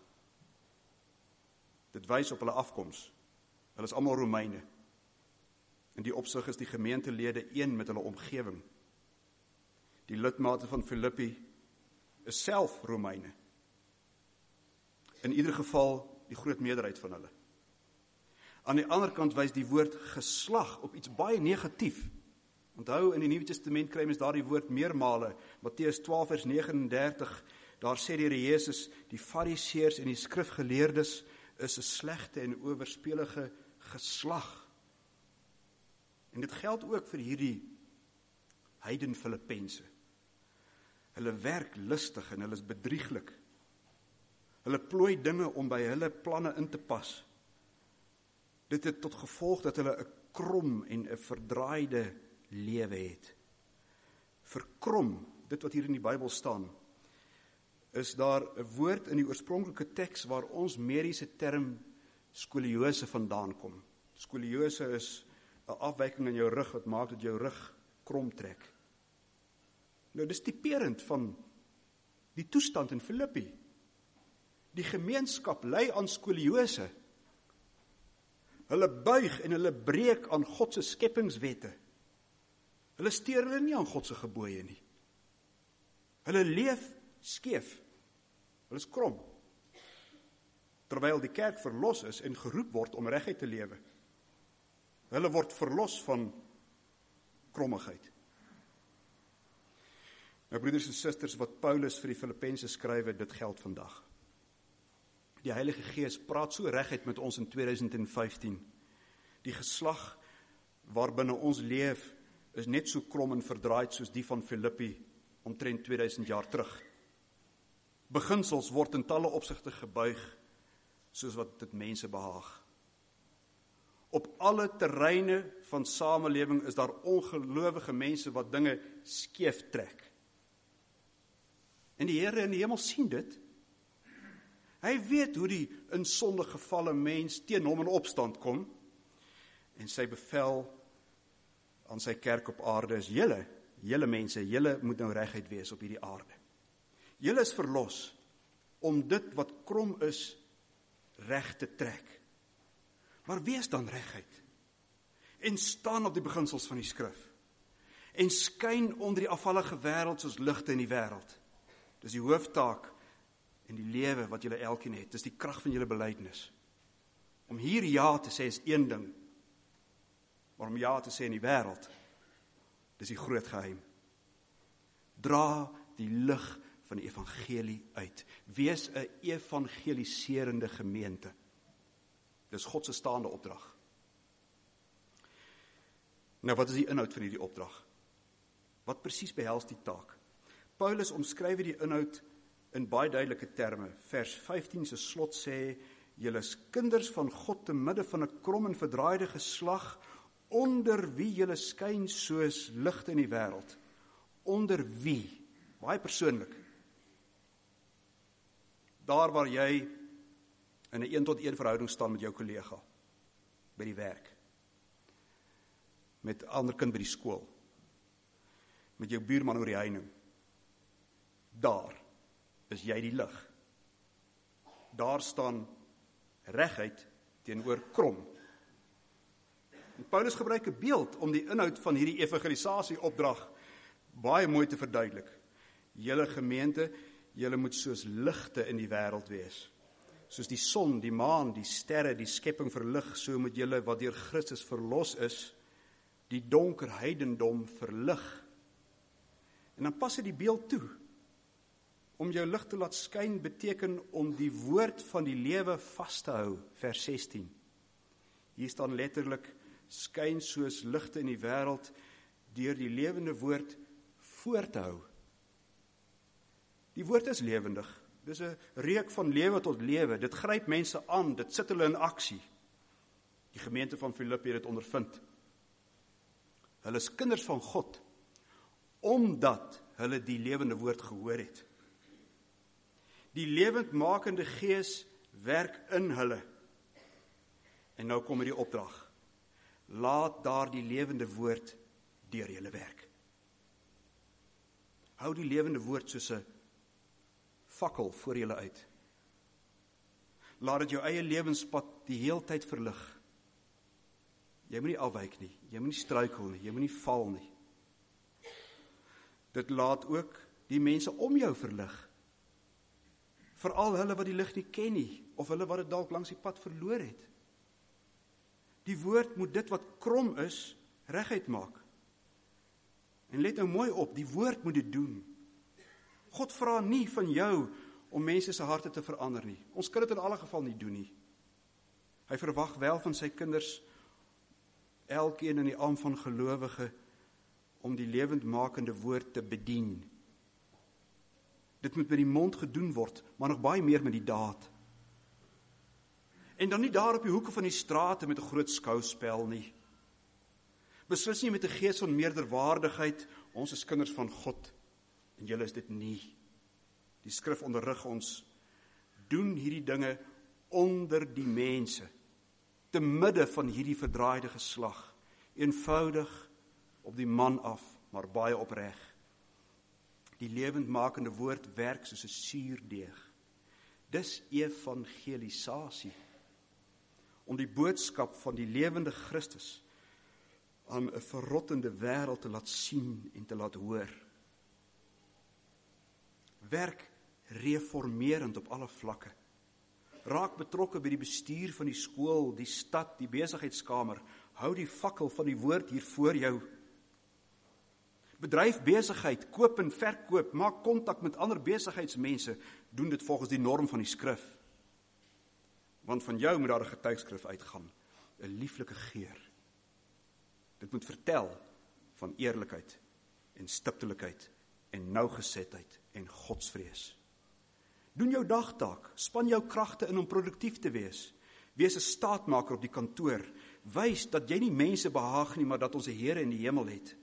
Dit wys op hulle afkoms. Hulle is almal Romeine. In die opsig is die gemeentelede een met hulle omgewing. Die lidmate van Filippi is self Romeine. In ieder geval die groot meerderheid van hulle. Aan die ander kant wys die woord geslag op iets baie negatief. Onthou, in die Nuwe Testament kry mens daardie woord meermale. Matteus twaalf vers negenendertig, daar sê die Here Jesus, die Fariseërs en die skrifgeleerdes is 'n slegte en owerspelige geslag. En dit geld ook vir hierdie heiden Filippense. Hulle werk lustig en hulle is bedrieglik. Hulle plooi dinge om by hulle planne in te pas. Dit het tot gevolg dat hulle 'n krom en 'n verdraaide lewe het. Verkrom, dit wat hier in die Bybel staan, is daar 'n woord in die oorspronklike teks waar ons mediese term skoliose vandaan kom. Skoliose is 'n afwyking in jou rug wat maak dat jou rug krom trek. Nou, dis typerend van die toestand in Filippi. Die gemeenskap ly aan skoliose. Hulle buig en hulle breek aan God se skepingswette. Hulle steur hulle nie aan God se gebooie nie. Hulle leef skeef. Hulle is krom. Terwyl die kerk verlos is en geroep word om reguit te lewe. Hulle word verlos van krommigheid. Nou broeders en susters, wat Paulus vir die Filippense skrywe, dit geld vandag. Die Heilige Gees praat so reguit met ons in tweeduisend vyftien. Die geslag waarbinne ons leef, is net so krom en verdraaid soos die van Filippi omtrent tweeduisend jaar terug. Beginsels word in talle opsigte gebuig, soos wat dit mense behaag. Op alle terreine van samelewing is daar ongelowige mense wat dinge skeef trek. En die Here in die hemel sien dit. Hy weet hoe die in sonde gevalle mens teen hom in opstand kom, en sy bevel aan sy kerk op aarde is, julle, julle mense, julle moet nou reguit wees op hierdie aarde. Julle is verlos om dit wat krom is, reg te trek. Maar wees dan reguit, en staan op die beginsels van die skrif, en skyn onder die afvallige wêreld soos ligte in die wêreld. Dis die hooftaak en die lewe wat julle elkeen het, dis die krag van julle belydenis. Om hier ja te sê is een ding, maar om ja te sê in die wêreld, dis die groot geheim. Dra die lig van die evangelie uit. Wees 'n evangeliserende gemeente. Dis God se staande opdrag. Nou, wat is die inhoud van hierdie opdrag? Wat presies behels die taak? Paulus omskryf die inhoud in baie duidelike terme. Vers vyftien se slot sê, julle is kinders van God te midde van 'n krom en verdraaide geslag, onder wie julle skyn soos ligte in die wêreld. Onder wie? Baie persoonlik. Daar waar jy in 'n een tot een verhouding staan met jou kollega, by die werk, met 'n ander kind by die skool, met jou buurman oor die heining, daar is jy die lig. Daar staan reguit teenoor krom. En Paulus gebruik 'n beeld om die inhoud van hierdie evangelisasie opdrag baie mooi te verduidelik. Julle gemeente, julle moet soos ligte in die wêreld wees. Soos die son, die maan, die sterre, die skepping verlig, so moet julle wat deur Christus verlos is, die donker heidendom verlig. En dan pas hy die beeld toe. Om jou lig te laat skyn beteken om die woord van die lewe vas te hou, vers sestien. Hier staan letterlik, skyn soos ligte in die wêreld, deur die lewende woord voor te hou. Die woord is lewendig. Dis 'n reuk van lewe tot lewe. Dit gryp mense aan, dit sit hulle in aksie. Die gemeente van Filippi het dit ondervind. Hulle is kinders van God, omdat hulle die lewende woord gehoor het. Die lewendmakende Gees werk in hulle. En nou kom hierdie opdrag. Laat daar die lewende woord deur julle werk. Hou die lewende woord soos 'n fakkel voor julle uit. Laat dit jou eie lewenspad die heeltyd verlig. Jy moet nie afwyk nie, jy moet nie struikel nie, jy moet nie val nie. Dit laat ook die mense om jou verlig. Veral hulle wat die lig nie ken nie, of hulle wat dit dalk langs die pad verloor het. Die woord moet dit wat krom is, reguit maak. En let nou mooi op, die woord moet dit doen. God vra nie van jou om mense se harte te verander nie. Ons kan dit in alle geval nie doen nie. Hy verwag wel van sy kinders, elkeen in die arm van gelowige, om die lewendmakende woord te bedien. Dit moet met die mond gedoen word, maar nog baie meer met die daad. En dan nie daar op die hoeke van die strate met 'n groot skouspel nie. Beslis nie met 'n gees van meerderwaardigheid, ons is kinders van God, en julle is dit nie. Die skrif onderrig ons, doen hierdie dinge onder die mense, te midde van hierdie verdraaide geslag, eenvoudig op die man af, maar baie opreg. Die lewendmakende woord werk soos 'n suurdeeg. Dis evangelisasie. Om die boodskap van die lewende Christus aan 'n verrottende wêreld te laat sien en te laat hoor. Werk reformerend op alle vlakke. Raak betrokke by die bestuur van die skool, die stad, die besigheidskamer. Hou die fakkel van die woord hier voor jou. Bedryf besigheid, koop en verkoop, maak kontak met ander besigheidsmense, doen dit volgens die norm van die skrif. Want van jou moet daar 'n getuigskrif uitgaan, 'n lieflike geur. moet vertel van eerlikheid en stiptelikheid en nougesetheid en godsvrees. Doen jou dagtaak, span jou kragte in om produktief te wees. Wees 'n staatmaker op die kantoor. Wys dat jy nie mense behaag nie, maar dat ons 'n Here in die hemel het.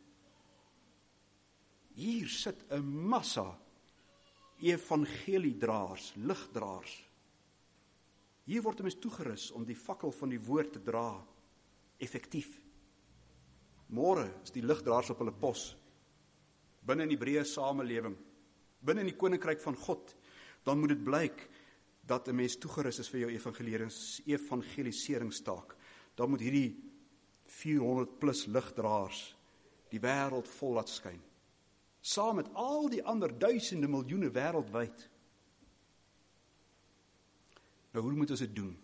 Hier sit 'n massa evangeliedraers, ligdraers. Hier word 'n mens toegerus om die fakkel van die woord te dra, effektief. Môre is die ligdraers op hulle pos, binne in die breë samelewing, binne in die koninkryk van God, dan moet dit blyk dat 'n mens toegerus is vir jou evangeliseringstaak. Dan moet hierdie vierhonderd plus ligdraers die wêreld vol laat skyn, saam met al die ander duisende miljoene wêreldwyd. Nou, hoe moet ons dit doen?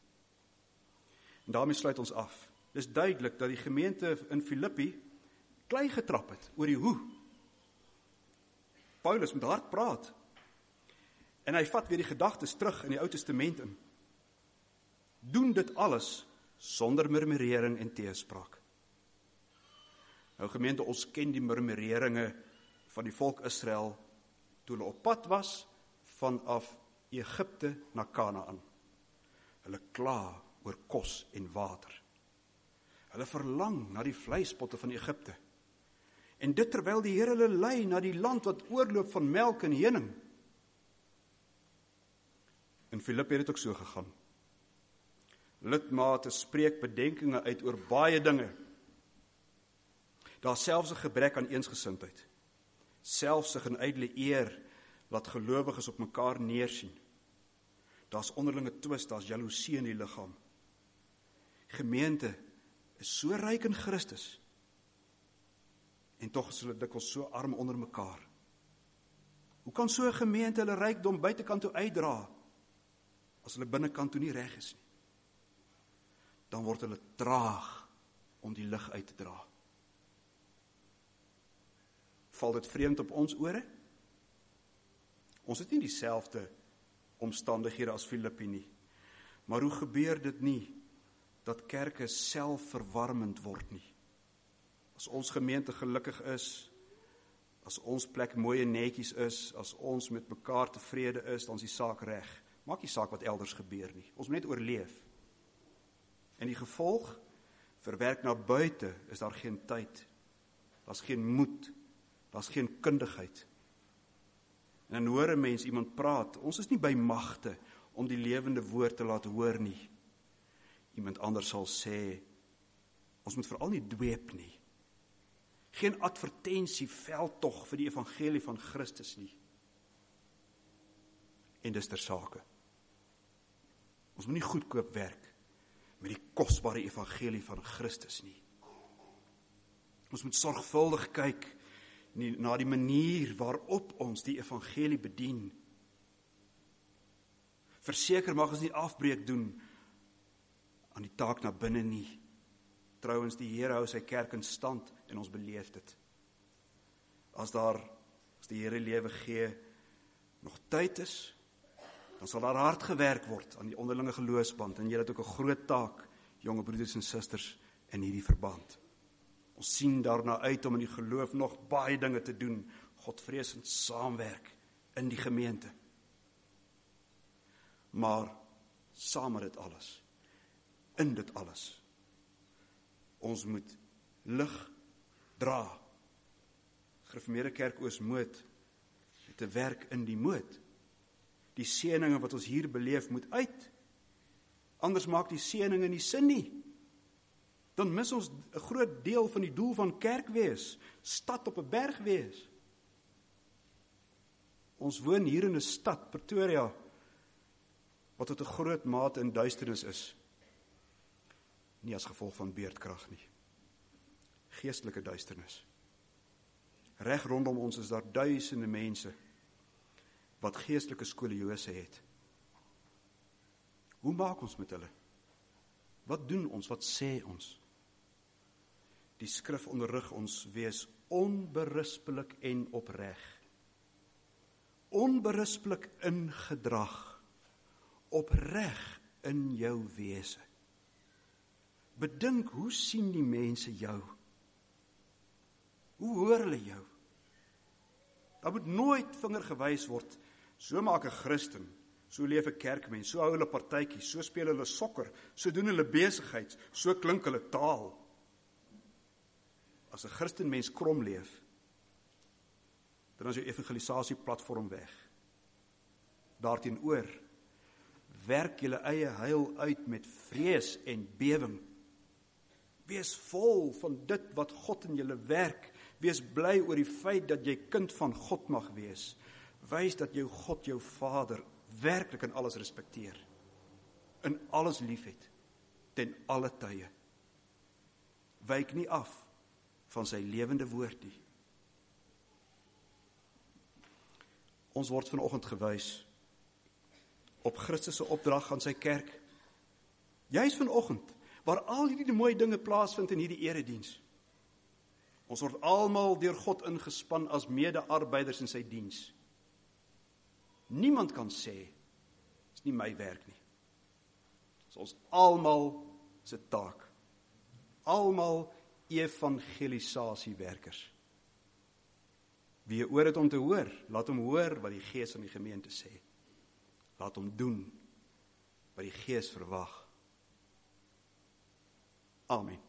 En daarmee sluit ons af. Dis duidelik dat die gemeente in Filippi klei getrap het oor die hoe. Paulus moet hard praat. En hy vat weer die gedagtes terug in die Ou Testament in. Doen dit alles sonder murmurering en teespraak. Nou gemeente, ons ken die murmureringe van die volk Israel toe hulle op pad was vanaf Egipte na Kanaan. Hulle kla oor kos en water. Hulle verlang na die vleispotte van Egipte. En dit terwyl die Here hulle lei na die land wat oorloop van melk en honing. In Filippi het dit ook so gegaan. Lidmate spreek bedenkinge uit oor baie dinge. Daar selfs 'n gebrek aan eensgesindheid. Selfsug en ydelle eer laat gelowiges op mekaar neersien. Daar's onderlinge twis, daar's jaloesie in die liggaam. Gemeente is so ryk in Christus. En tog is hulle dikwels so arm onder mekaar. Hoe kan so 'n gemeente hulle rykdom buitekant toe uitdra, as hulle binnekant toe nie reg is nie? Dan word hulle traag om die lig uit te dra. Val dit vreemd op ons ore? Ons het nie dieselfde omstandighede as Filippi nie. Maar hoe gebeur dit nie dat kerke selfverwarmend word nie? As ons gemeente gelukkig is, as ons plek mooi en netjies is, as ons met mekaar tevrede is, dan is die saak reg. Maak nie saak wat elders gebeur nie. Ons moet net oorleef. En die gevolg, verwerk na buite, is daar geen tyd. Daar's geen moed. Daar's geen kundigheid. En dan hoor 'n mens iemand praat. Ons is nie by magte om die lewende woord te laat hoor nie. Iemand anders sal sê, ons moet veral nie dweep nie. Geen advertensie veldtog vir die evangelie van Christus nie. En dis ter sake. Ons moet nie goedkoop werk met die kosbare evangelie van Christus nie. Ons moet sorgvuldig kyk na die manier waarop ons die evangelie bedien. Verseker mag ons nie afbreek doen aan die taak na binne nie. Trouwens, die Here hou sy kerk in stand en ons beleef dit. As daar, as die Here lewe gee, nog tyd is, dan sal daar hard gewerk word aan die onderlinge geloofsband, en jy het ook 'n groot taak, jonge broeders en susters, in hierdie verband. Ons sien daarna uit om in die geloof nog baie dinge te doen, godvreesend saamwerk in die gemeente. Maar saam met dit alles, in dit alles, ons moet lig dra. Gereformeerde Kerk Oos-Moed het 'n werk in die moed. Die seëninge wat ons hier beleef moet uit. Anders maak die seëninge nie sin nie. Dan mis ons 'n groot deel van die doel van kerk wees, stad op 'n berg wees. Ons woon hier in 'n stad, Pretoria, wat tot 'n groot mate in duisternis is. Nie as gevolg van beerdkrag nie. Geestelike duisternis. Reg rondom ons is daar duisende mense wat geestelike skoliose het. Hoe maak ons met hulle? Wat doen ons? Wat sê ons? Die skrif onderrig ons wees onberispelik en opreg. Onberispelik in gedrag. Opreg in jou wese. Bedink, hoe sien die mense jou? Hoe hoor hulle jou? Daar moet nooit vinger gewys word, so maak 'n Christen, so leef 'n kerkmens, so hou hulle partytjies, so speel hulle sokker, so doen hulle besigheid, so klink hulle taal. As 'n Christenmens krom leef, dan is jou evangelisasieplatform weg. Daarteenoor, werk julle eie heil uit met vrees en bewing. Wees vol van dit wat God in julle werk. Wees bly oor die feit dat jy kind van God mag wees. Wys dat jou God, jou Vader, werklik in alles respekteer. In alles liefhet, ten alle tye. Wyk nie af van sy lewende woord nie. Ons word vanoggend gewys op Christus se opdrag aan sy kerk. Juis vanoggend, waar al hierdie mooi dinge plaasvind in hierdie erediens. Ons word almal deur God ingespan as mede-arbeiders in sy diens. Niemand kan sê, is nie my werk nie. Dit is ons almal se taak. Almal evangelisasiewerkers. Wie 'n oor het om te hoor, laat hom hoor wat die Gees aan die gemeente sê. Laat hom doen wat die Gees verwag. Amen.